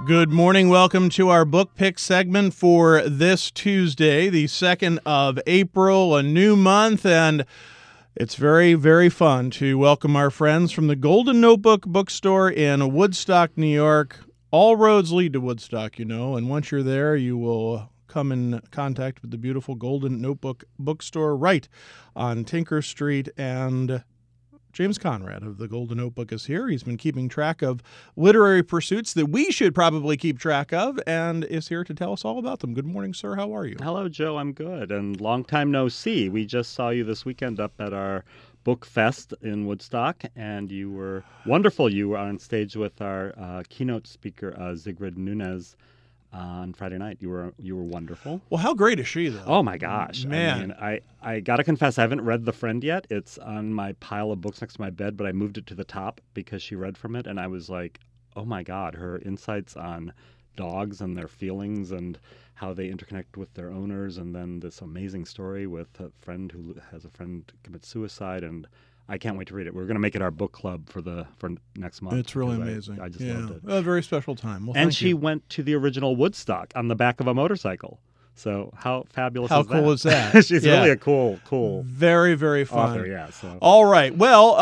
Good morning. Welcome to our book pick segment for this Tuesday, the 2nd of April, a new month, and it's very, very fun to welcome our friends from the Golden Notebook bookstore in Woodstock, New York. All roads lead to Woodstock, and once you're there, you will come in contact with the beautiful Golden Notebook bookstore right on Tinker Street, and James Conrad of the Golden Notebook is here. He's been keeping track of literary pursuits that we should probably keep track of and is here to tell us all about them. Good morning, sir. How are you? Hello, Joe. I'm good. And long time no see. We just saw you this weekend up at our book fest in Woodstock, and you were wonderful. You were on stage with our keynote speaker, Zigrid Nunez, on Friday night. You were wonderful. Well, how great is she, though? Oh, my gosh. Man. I mean, I got to confess, I haven't read The Friend yet. It's on my pile of books next to my bed, but I moved it to the top because she read from it, and I was like, oh, my God, her insights on dogs and their feelings and how they interconnect with their owners, and then this amazing story with a friend who has a friend commit suicide, and I can't wait to read it. We're going to make it our book club for next month. It's really amazing. I just loved it. A very special time. Well, and she went to the original Woodstock on the back of a motorcycle. So how fabulous how is that? How cool is that? She's really a cool very, very fun author, yeah. So. All right. Well,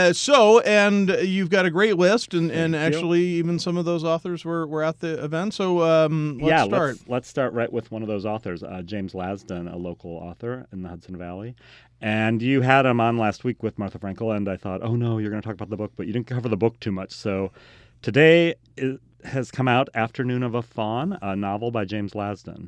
and you've got a great list, and actually even some of those authors were at the event. So let's start. Let's start right with one of those authors, James Lasdun, a local author in the Hudson Valley. And you had him on last week with Martha Frankel, and I thought, oh no, you're going to talk about the book, but you didn't cover the book too much. So today it has come out Afternoon of a Faun, a novel by James Lasdun.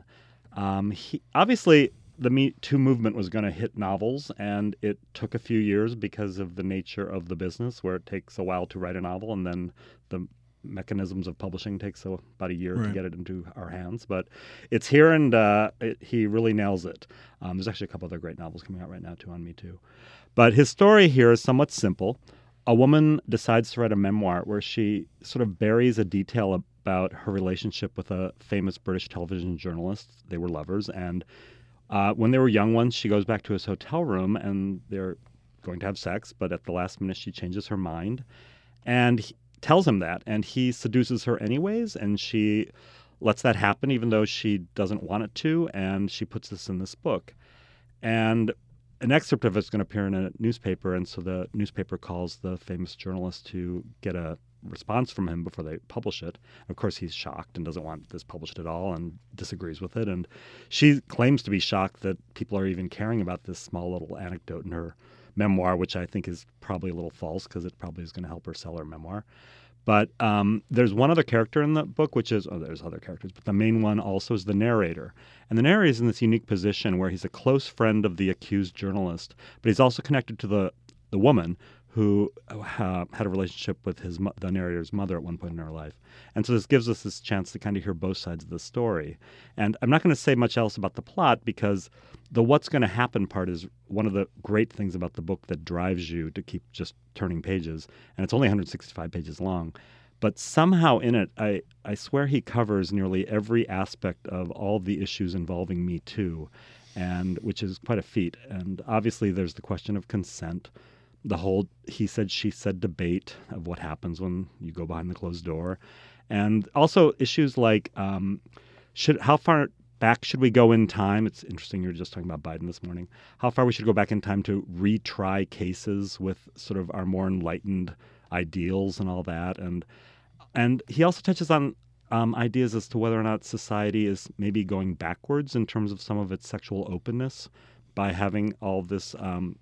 Obviously, the Me Too movement was going to hit novels, and it took a few years because of the nature of the business, where it takes a while to write a novel, and then the mechanisms of publishing takes about a year to get it into our hands. But it's here, and he really nails it. There's actually a couple other great novels coming out right now, too, on Me Too. But his story here is somewhat simple. A woman decides to write a memoir where she sort of buries a detail about her relationship with a famous British television journalist. They were lovers, and when they were young ones, she goes back to his hotel room, and they're going to have sex, but at the last minute she changes her mind, and he tells him that, and he seduces her anyways, and she lets that happen even though she doesn't want it to, and she puts this in this book. And an excerpt of it's going to appear in a newspaper, and so the newspaper calls the famous journalist to get a response from him before they publish it. Of course, he's shocked and doesn't want this published at all and disagrees with it. And she claims to be shocked that people are even caring about this small little anecdote in her memoir, which I think is probably a little false because it probably is going to help her sell her memoir. But there's one other character in the book, which is, there's other characters, but the main one also is the narrator. And the narrator is in this unique position where he's a close friend of the accused journalist, but he's also connected to the woman who had a relationship with the narrator's mother at one point in her life. And so this gives us this chance to kind of hear both sides of the story. And I'm not going to say much else about the plot because the what's going to happen part is one of the great things about the book that drives you to keep just turning pages. And it's only 165 pages long. But somehow in it, I swear he covers nearly every aspect of all of the issues involving Me Too, and which is quite a feat. And obviously there's the question of consent, the whole he said, she said debate of what happens when you go behind the closed door. And also issues like how far back should we go in time? It's interesting, you were just talking about Biden this morning. How far we should go back in time to retry cases with sort of our more enlightened ideals and all that. And he also touches on ideas as to whether or not society is maybe going backwards in terms of some of its sexual openness by having all this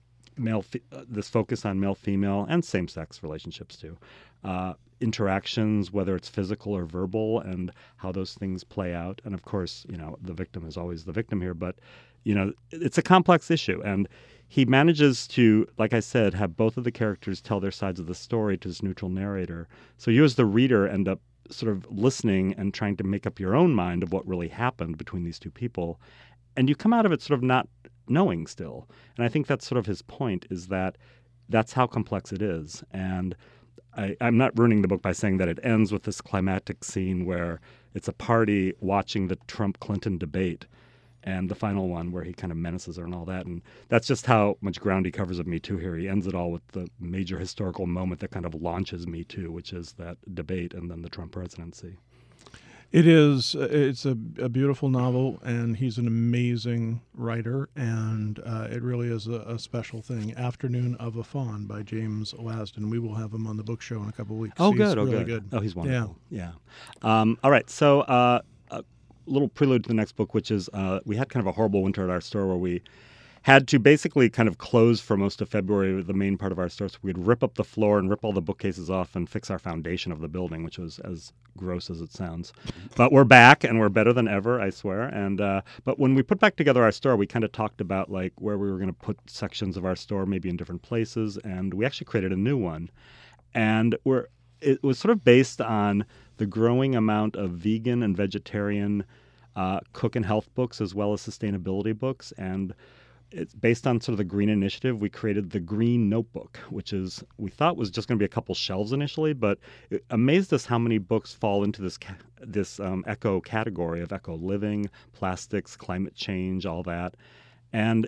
this focus on male-female and same-sex relationships too. Interactions, whether it's physical or verbal, and how those things play out. And of course, the victim is always the victim here, but, it's a complex issue. And he manages to, like I said, have both of the characters tell their sides of the story to this neutral narrator. So you as the reader end up sort of listening and trying to make up your own mind of what really happened between these two people. And you come out of it sort of not knowing still. And I think that's sort of his point, is that that's how complex it is. And I'm not ruining the book by saying that it ends with this climactic scene where it's a party watching the Trump-Clinton debate, and the final one where he kind of menaces her and all that. And that's just how much ground he covers of Me Too here. He ends it all with the major historical moment that kind of launches Me Too, which is that debate and then the Trump presidency. It is. It's a beautiful novel, and he's an amazing writer, and it really is a special thing. Afternoon of a Faun by James Lasden. We will have him on the book show in a couple of weeks. Oh, He's good. Oh, really good. good. Oh, he's wonderful. Yeah. All right. So a little prelude to the next book, which is we had kind of a horrible winter at our store where we had to basically kind of close for most of February, the main part of our store. So we'd rip up the floor and rip all the bookcases off and fix our foundation of the building, which was as gross as it sounds. But we're back, and we're better than ever, I swear. And but when we put back together our store, we kind of talked about like where we were going to put sections of our store, maybe in different places, and we actually created a new one. And it was sort of based on the growing amount of vegan and vegetarian cook and health books, as well as sustainability books. And it's based on sort of the Green Initiative. We created the Green Notebook, which is we thought was just going to be a couple shelves initially, but it amazed us how many books fall into this eco category of eco living, plastics, climate change, all that. And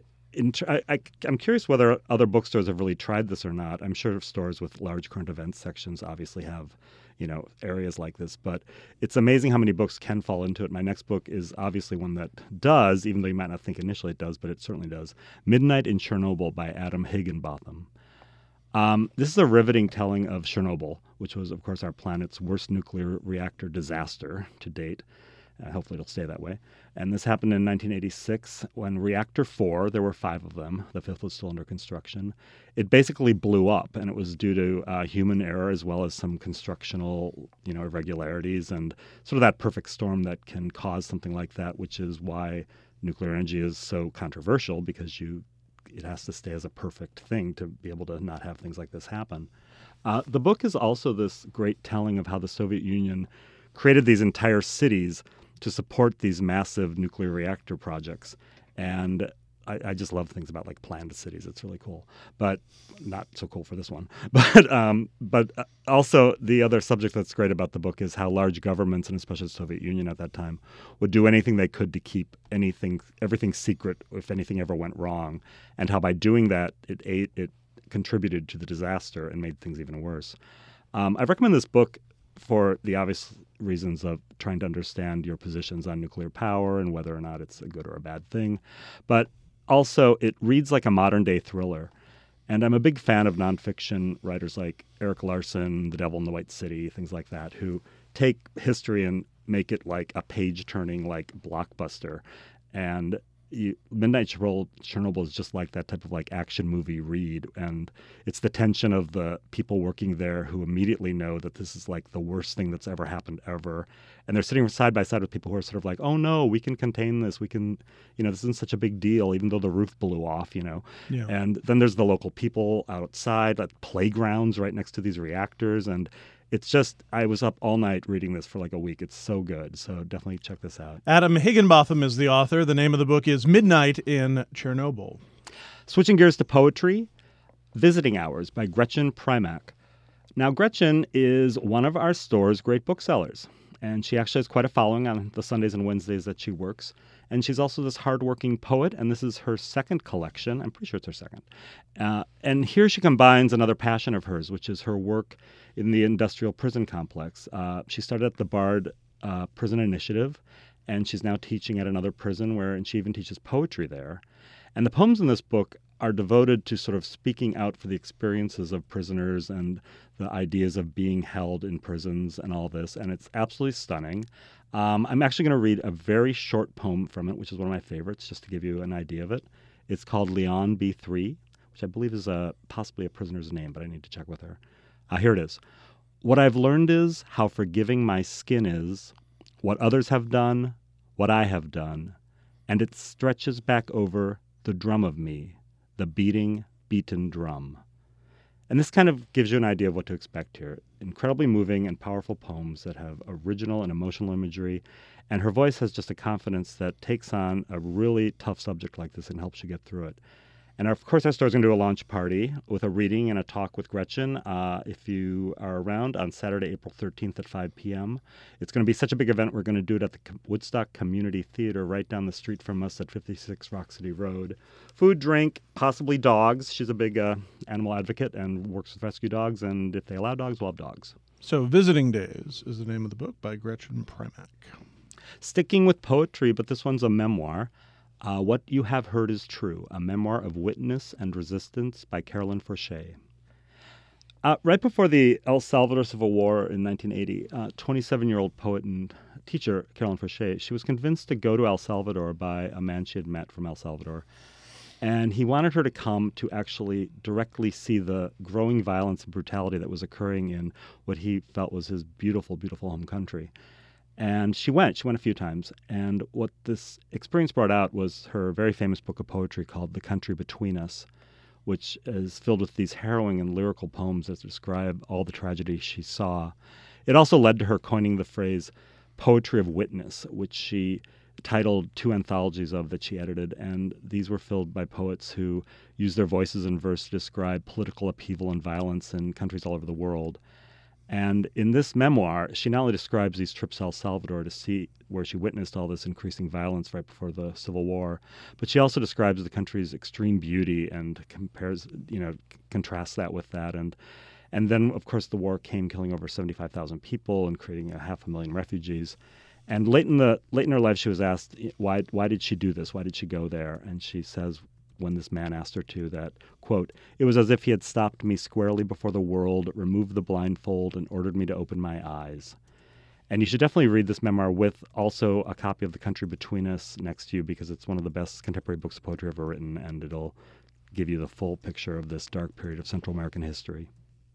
I'm curious whether other bookstores have really tried this or not. I'm sure stores with large current events sections obviously have, areas like this, but it's amazing how many books can fall into it. My next book is obviously one that does, even though you might not think initially it does, but it certainly does. Midnight in Chernobyl by Adam Higginbotham. This is a riveting telling of Chernobyl, which was, of course, our planet's worst nuclear reactor disaster to date. Hopefully it'll stay that way. And this happened in 1986 when Reactor 4, there were 5 of them, the 5th was still under construction, it basically blew up, and it was due to human error as well as some constructional, irregularities and sort of that perfect storm that can cause something like that, which is why nuclear energy is so controversial, because it has to stay as a perfect thing to be able to not have things like this happen. The book is also this great telling of how the Soviet Union created these entire cities to support these massive nuclear reactor projects. And I just love things about like planned cities. It's really cool, but not so cool for this one. But also the other subject that's great about the book is how large governments, and especially the Soviet Union at that time, would do anything they could to keep everything secret if anything ever went wrong, and how by doing that it contributed to the disaster and made things even worse. I recommend this book for the obvious reasons of trying to understand your positions on nuclear power and whether or not it's a good or a bad thing. But also, it reads like a modern-day thriller. And I'm a big fan of nonfiction writers like Eric Larson, The Devil in the White City, things like that, who take history and make it like a page-turning like blockbuster. And Midnight Chernobyl is just like that type of like action movie read, and it's the tension of the people working there who immediately know that this is like the worst thing that's ever happened ever, and they're sitting side by side with people who are sort of like, oh no, we can contain this, we can, this isn't such a big deal, even though the roof blew off, Yeah. And then there's the local people outside, like playgrounds right next to these reactors, and it's just, I was up all night reading this for like a week. It's so good. So definitely check this out. Adam Higginbotham is the author. The name of the book is Midnight in Chernobyl. Switching gears to poetry, Visiting Hours by Gretchen Primack. Now, Gretchen is one of our store's great booksellers, and she actually has quite a following on the Sundays and Wednesdays that she works. And she's also this hardworking poet, and this is her second collection. I'm pretty sure it's her second. And here she combines another passion of hers, which is her work in the industrial prison complex. She started at the Bard Prison Initiative, and she's now teaching at another prison and she even teaches poetry there. And the poems in this book are devoted to sort of speaking out for the experiences of prisoners and the ideas of being held in prisons and all this. And it's absolutely stunning. I'm actually going to read a very short poem from it, which is one of my favorites, just to give you an idea of it. It's called Leon B3, which I believe is possibly a prisoner's name, but I need to check with her. Here it is. What I've learned is how forgiving my skin is, what others have done, what I have done, and it stretches back over the drum of me, the beaten drum. And this kind of gives you an idea of what to expect here. Incredibly moving and powerful poems that have original and emotional imagery, and her voice has just a confidence that takes on a really tough subject like this and helps you get through it. And of course, our store is going to do a launch party with a reading and a talk with Gretchen. If you are around on Saturday, April 13th at 5 p.m. It's going to be such a big event. We're going to do it at the Woodstock Community Theater right down the street from us at 56 Rock City Road. Food, drink, possibly dogs. She's a big animal advocate and works with rescue dogs. And if they allow dogs, we'll have dogs. So, Visiting Days is the name of the book by Gretchen Primack. Sticking with poetry, but this one's a memoir. What You Have Heard Is True, a memoir of witness and resistance by Carolyn Forche. Right before the El Salvador Civil War in 1980, 27-year-old poet and teacher Carolyn Forche, she was convinced to go to El Salvador by a man she had met from El Salvador. And he wanted her to come to actually directly see the growing violence and brutality that was occurring in what he felt was his beautiful, beautiful home country. And she went a few times. And what this experience brought out was her very famous book of poetry called The Country Between Us, which is filled with these harrowing and lyrical poems that describe all the tragedy she saw. It also led to her coining the phrase poetry of witness, which she titled 2 anthologies of that she edited, and these were filled by poets who used their voices in verse to describe political upheaval and violence in countries all over the world. And in this memoir, she not only describes these trips to El Salvador to see where she witnessed all this increasing violence right before the Civil War, but she also describes the country's extreme beauty and contrasts that with that. And then, of course, the war came, killing over 75,000 people and creating 500,000 refugees. And late in her life, she was asked, why did she do this? Why did she go there? And she says, when this man asked her to, that, quote, "It was as if he had stopped me squarely before the world, removed the blindfold, and ordered me to open my eyes." And you should definitely read this memoir with also a copy of The Country Between Us next to you, because it's one of the best contemporary books of poetry ever written, and it'll give you the full picture of this dark period of Central American history.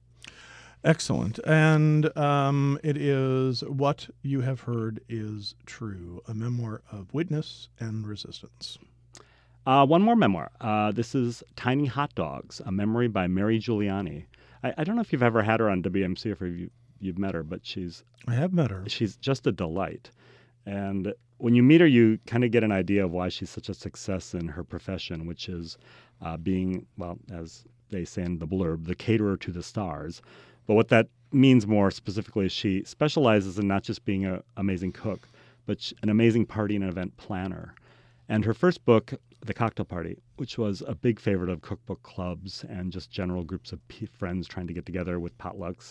Excellent. And it is What You Have Heard Is True, a memoir of witness and resistance. One more memoir. This is Tiny Hot Dogs, a memory by Mary Giuliani. I don't know if you've ever had her on WMC or if you've met her, but I have met her. She's just a delight. And when you meet her, you kind of get an idea of why she's such a success in her profession, which is being, well, as they say in the blurb, the caterer to the stars. But what that means more specifically is she specializes in not just being an amazing cook, but an amazing party and event planner. And her first book, The Cocktail Party, which was a big favorite of cookbook clubs and just general groups of friends trying to get together with potlucks,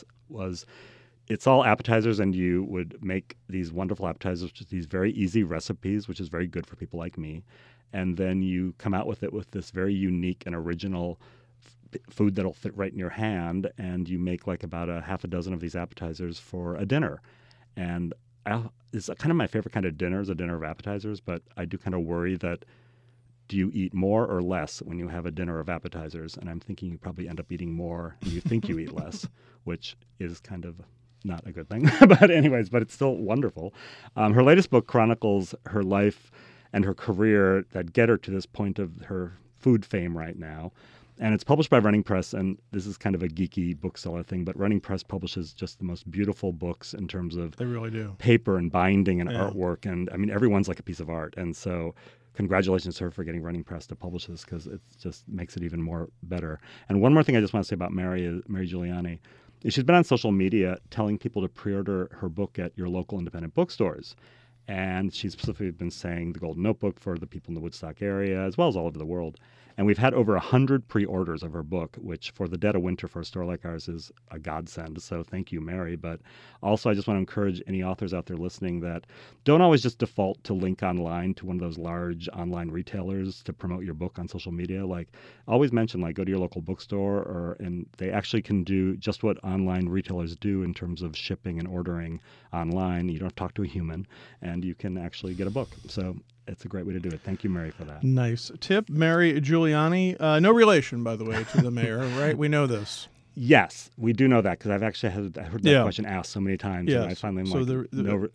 it's all appetizers, and you would make these wonderful appetizers, which is these very easy recipes, which is very good for people like me. And then you come out with it with this very unique and original food that'll fit right in your hand, and you make like about a half a dozen of these appetizers for a dinner. And it's kind of my favorite kind of dinner, is a dinner of appetizers, but I do kind of worry that, do you eat more or less when you have a dinner of appetizers? And I'm thinking you probably end up eating more and you think you eat less, which is kind of not a good thing. But it's still wonderful. Her latest book chronicles her life and her career that get her to this point of her food fame right now. And it's published by Running Press, and this is kind of a geeky bookseller thing, but Running Press publishes just the most beautiful books in terms of They really do. Paper and binding and artwork. And I mean, everyone's like a piece of art. And so congratulations to her for getting Running Press to publish this, because it just makes it even more better. And one more thing I just want to say about Mary Giuliani is she's been on social media telling people to pre-order her book at your local independent bookstores. And she's specifically been saying the Golden Notebook for the people in the Woodstock area, as well as all over the world. And we've had over 100 pre-orders of her book, which for the dead of winter for a store like ours is a godsend. So thank you, Mary. But also I just want to encourage any authors out there listening that don't always just default to link online to one of those large online retailers to promote your book on social media. Like, always mention, like, go to your local bookstore, and they actually can do just what online retailers do in terms of shipping and ordering online. You don't have to talk to a human, and you can actually get a book. So it's a great way to do it. Thank you, Mary, for that. Nice tip. Mary Giuliani, no relation, by the way, to the mayor, right? We know this. Yes, we do know that, because I've actually heard that question asked so many times. Yes. And I finally am so like,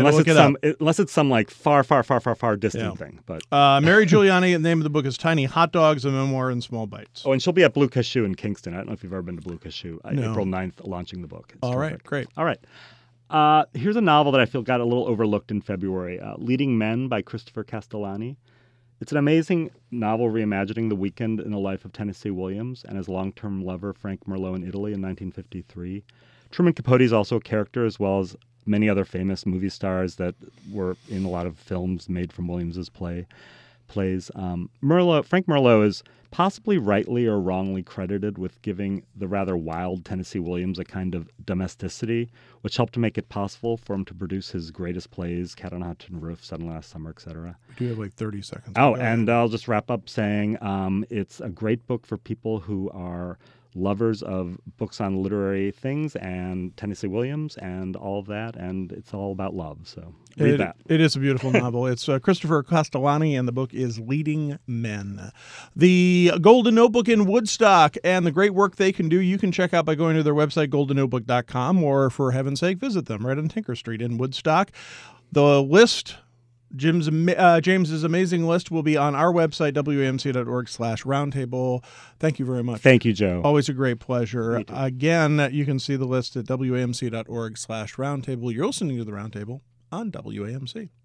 unless it's some like far distant thing. But Mary Giuliani, the name of the book is Tiny Hot Dogs, a memoir in small bites. Oh, and she'll be at Blue Cashew in Kingston. I don't know if you've ever been to Blue Cashew. No. April 9th, launching the book. It's All terrific. right, great. All right. Here's a novel that I feel got a little overlooked in February, Leading Men by Christopher Castellani. It's an amazing novel reimagining the weekend in the life of Tennessee Williams and his long-term lover, Frank Merlot, in Italy in 1953. Truman Capote is also a character, as well as many other famous movie stars that were in a lot of films made from Williams's play. plays. Frank Merlo is possibly rightly or wrongly credited with giving the rather wild Tennessee Williams a kind of domesticity, which helped to make it possible for him to produce his greatest plays, Cat on a Hot Tin Roof, Sudden Last Summer, etc. We do have like 30 seconds. Oh, and I'll just wrap up saying it's a great book for people who are lovers of books on literary things and Tennessee Williams and all of that, and it's all about love. So read that. It is a beautiful novel. It's Christopher Castellani, and the book is Leading Men. The Golden Notebook in Woodstock and the great work they can do, you can check out by going to their website, goldennotebook.com, or for heaven's sake, visit them right on Tinker Street in Woodstock. The list, James's amazing list, will be on our website, wamc.org/roundtable. Thank you very much. Thank you, Joe. Always a great pleasure. Again, you can see the list at wamc.org/roundtable. You're listening to the Roundtable on WAMC.